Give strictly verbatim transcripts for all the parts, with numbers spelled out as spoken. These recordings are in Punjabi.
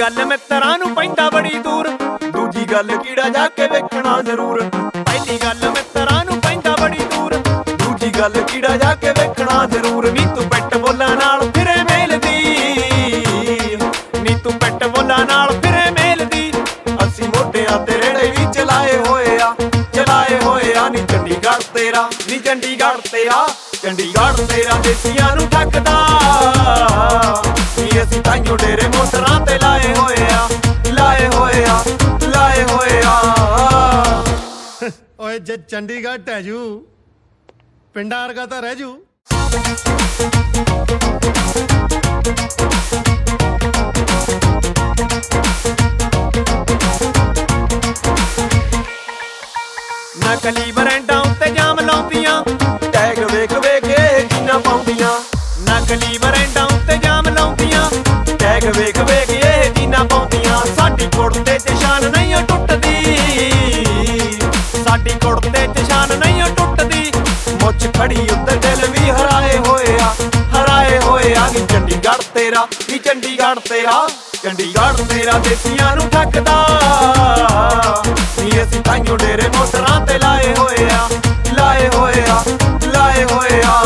ਗੱਲ ਮਿੱਤਰਾਂ ਨੂੰ ਪੈਂਦਾ ਬੜੀ ਦੂਰ, ਦੂਜੀ ਗੱਲ ਕੀੜਾ ਜਾ ਕੇ ਵੇਖਣਾ ਜ਼ਰੂਰ। ਪਹਿਲੀ ਗੱਲ ਮਿੱਤਰਾਂ ਨੂੰ ਪੈਂਦਾ ਬੜੀ ਦੂਰ, ਦੂਜੀ ਗੱਲ ਕੀੜਾ ਜਾ ਕੇ ਵੇਖਣਾ ਜ਼ਰੂਰ। ਨੀ ਤੂੰ ਪਿੱਟ ਬੋਲਾਂ ਨਾਲ ਫਿਰੇ ਮੇਲਦੀ, ਨੀ ਤੂੰ ਪਿੱਟ ਬੋਲਾਂ ਨਾਲ ਫਿਰੇ ਮੇਲਦੀ। ਅਸੀਂ ਮੋਢਿਆਂ ਤੇ ਰੇੜੇ ਵੀ ਚਲਾਏ ਹੋਏ ਆ, ਚਲਾਏ ਹੋਏ ਆ। ਨੀ ਚੰਡੀਗੜ੍ਹ ਤੇਰਾ, ਨੀ ਚੰਡੀਗੜ੍ਹ ਤੇਰਾ, ਚੰਡੀਗੜ੍ਹ ਤੇਰਾ ਦੇਸੀਆਂ ਨੂੰ ਠੱਗਦਾ। ਨੀ ਅਸੀਂ ਤਾਈਓ ਡੇਰੇ ਮੋਟਰਾਂ ਤੇ ਲਾਏ ਹੋਏ ਆ, ਲਾਏ ਹੋਏ ਆ, ਲਾਏ ਹੋਏ ਆ। ਓਏ ਜੇ ਚੰਡੀਗੜ੍ਹ ਢਹਿ ਜੂ, ਪਿੰਡਾਂ ਵਰਗਾ ਤਾਂ ਰਹਿ ਜੂ। ਨਕਲੀ ਬਰੈਂਡਾਂ ਉੱਤੇ ਜਾਮ ਲਾਉਂਦੀਆਂ, ਟੈਗ ਵੇਖ ਵੇਖ ਕੇ ਜੀਨਾਂ ਪਾਉਂਦੀਆਂ। ਨਕਲੀ ਬਰੈਂਡਾਂ ਉੱਤੇ ਜਾਮ ਲਾਉਂਦੀਆਂ, ਟੈਗ ਵੇਖ ਵੇਖ ਇਹ ਜੀਨਾਂ ਪਾਉਂਦੀਆਂ। ਸਾਡੀ ਕੁੜਤੇ ਚ ਸ਼ਾਨ ਨਹੀਂ ਓ ਟੁੱਟਦੀ, ਸਾਡੀ ਕੁੜਤੇ ਚ ਸ਼ਾਨ ਨਹੀਂ ਓ ਟੁੱਟਦੀ। ਮੁੱਛ ਖੜੀ ਉੱਤੇ ਦਿਲ ਵੀ ਹਰਾਏ ਹੋਏ ਆ, ਹਰਾਏ ਹੋਏ ਆ। ਨੀ ਚੰਡੀਗੜ੍ਹ ਤੇਰਾ, ਨੀ ਚੰਡੀਗੜ੍ਹ ਤੇਰਾ, ਚੰਡੀਗੜ੍ਹ ਤੇਰਾ ਦੇਸੀਆਂ ਨੂੰ ਠੱਗਦਾ। ਨੀ ਅਸੀਂ ਤਾਈਓ ਡੇਰੇ ਮੋਟਰਾਂ ਤੇ ਲਾਏ ਹੋਏ ਆ, ਲਾਏ ਹੋਏ ਆ, ਲਾਏ ਹੋਏ ਆ।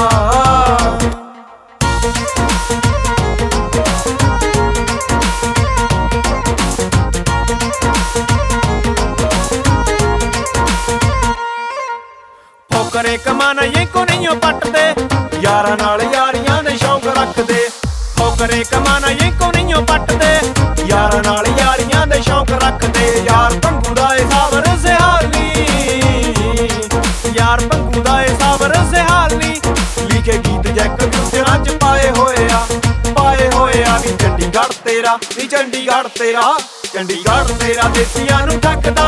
ਫੋਕਰੇ ਕਮਾਨਾ ਇਹ ਕੋ ਨਹੀਂ ਓ ਪੱਟਦੇ, ਯਾਰਾਂ ਨਾਲ ਯਾਰੀਆਂ ਦੇ ਸ਼ੌਂਕ ਰੱਖਦੇ। ਫੋਕਰੇ ਕਮਾਨਾ ਇਹ ਕੋ ਨਹੀਂ ਓ ਪੱਟਦੇ, ਯਾਰਾਂ ਨਾਲ ਯਾਰੀਆਂ ਦੇ ਸ਼ੌਂਕ ਰੱਖਦੇ। ਯਾਰ ਭੰਗੂ ਦਾ ਏ ਸਾਵਰ ਸਿਹਾਲ ਨੀ, ਯਾਰ ਭੰਗੂ ਦਾ ਏ ਸਾਵਰ ਸਿਹਾਲ ਨੀ। ਲਿਖੇ ਗੀਤ ਜੈਕ ਫਿਊਚਰਾਂ ਚ ਪਾਏ ਹੋਏ ਆ, ਪਾਏ ਹੋਏ ਆ। ਨੀ ਚੰਡੀਗੜ੍ਹ ਤੇਰਾ, ਨੀ ਚੰਡੀਗੜ੍ਹ ਤੇਰਾ, ਚੰਡੀਗੜ੍ਹ ਤੇਰਾ ਦੇਸੀਆਂ ਨੂੰ ਠੱਗਦਾ।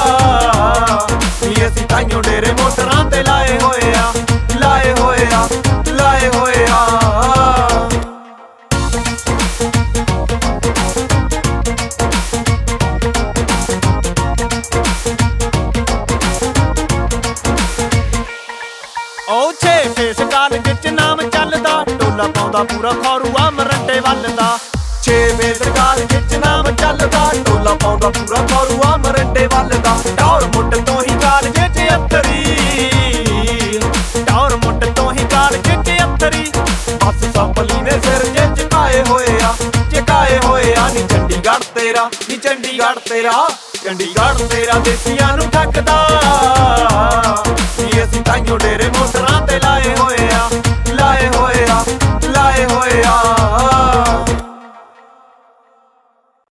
ਨੀ ਅਸੀਂ ਤਾਈਓ ਡੇਰੇ ਮੋਟਰਾਂ ਤੇ ਲਾਏ ਹੋਏ ਆ, ਲਾਏ ਹੋਏ ਆ, ਲਾਏ ਹੋਏ ਆ। ਓ ਛੇ ਫੇਸ ਕਾਲਜ ਚ ਨਾਮ ਚੱਲਦਾ, ਟੋਲਾ ਪਾਉਂਦਾ ਪੂਰਾ ਖੌਰੂਆ ਮਰੰਡੇ ਵੱਲ ਦਾ। ਛੇ ਵੇ ਸਰਕਾਰ ਵਿੱਚ ਨਾਮ ਚੱਲਦਾ, ਟੋਲਾ ਪਾਉਂਦਾ ਪੂਰਾ ਖੌਰੂਆ ਮਰੰਡੇ ਵੱਲ ਦਾ। ਟੌਰ ਮੁੱਢ ਤੋਂ ਹੀ ਕਾਲਜ ਚ ਅਫਤਰੀ, ਟੌਰ ਮੁੱਢ ਤੋਂ ਹੀ ਕਾਲਜ ਚ ਅਫਤਰੀ। ਬਸ ਸੰਭਲੀ ਨੇ ਸਿਰ ਜੇ ਝੁਕਾਏ ਹੋਏ ਆ, ਝੁਕਾਏ ਹੋਏ ਆ। ਨੀ ਚੰਡੀਗੜ੍ਹ ਤੇਰਾ, ਨੀ ਚੰਡੀਗੜ੍ਹ ਤੇਰਾ, ਚੰਡੀਗੜ੍ਹ ਤੇਰਾ ਦੇਸੀਆਂ ਨੂੰ ਠੱਗਦਾ। ਨੀ ਅਸੀਂ ਤਾਈਓ ਡੇਰੇ ਮੋਟਰਾਂ